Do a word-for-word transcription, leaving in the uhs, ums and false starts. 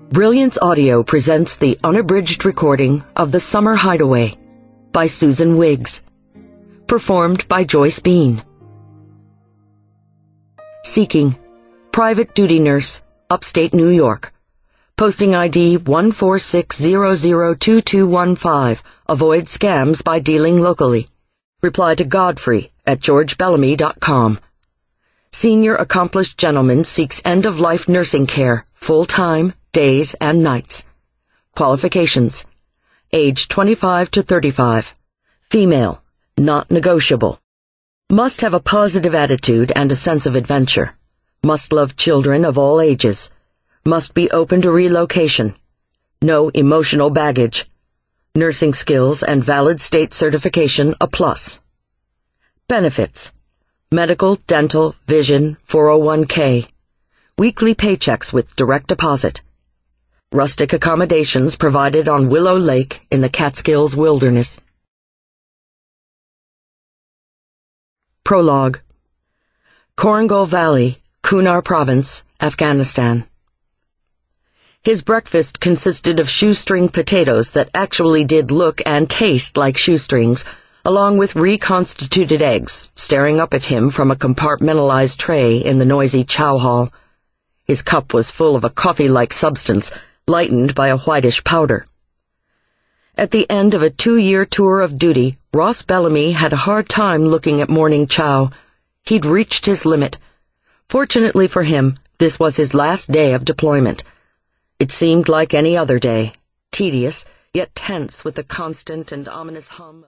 Brilliance Audio presents the unabridged recording of The Summer Hideaway by Susan Wiggs, performed by Joyce Bean. Seeking, private duty nurse, upstate New York. Posting I D one four six zero zero two two one five. Avoid scams by dealing locally. Reply to Godfrey at george bellamy dot com. Senior accomplished gentleman seeks end-of-life nursing care, full-time, days and nights. Qualifications: age twenty-five to thirty-five. Female, not negotiable. Must have a positive attitude and a sense of adventure. Must love children of all ages. Must be open to relocation. No emotional baggage. Nursing skills and valid state certification a plus. Benefits: medical, dental, vision, four oh one k. Weekly paychecks with direct deposit. Rustic accommodations provided on Willow Lake in the Catskills wilderness. Prologue. Korangal Valley, Kunar Province, Afghanistan. His breakfast consisted of shoestring potatoes that actually did look and taste like shoestrings, along with reconstituted eggs staring up at him from a compartmentalized tray in the noisy chow hall. His cup was full of a coffee-like substance, lightened by a whitish powder. At the end of a two-year tour of duty, Ross Bellamy had a hard time looking at morning chow. He'd reached his limit. Fortunately for him, this was his last day of deployment. It seemed like any other day, tedious, yet tense with the constant and ominous hum.